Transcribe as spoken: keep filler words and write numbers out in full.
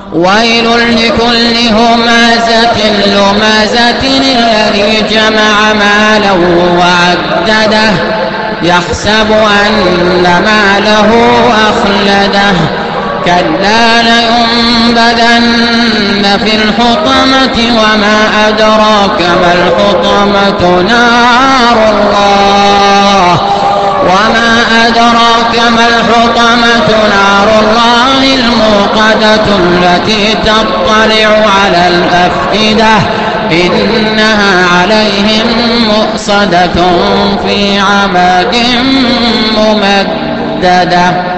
ويل لكل همازة لمازة الذي جمع مالا وعدده يحسب أن ماله أخلده كلا لينبذن في الحطمة وما أدراك ما الحطمة نار الله وما أدراك ما الحطمة نار الله الموقدة التي تطلع على الأفئدة إنها عليهم مؤصدة في عمد ممددة.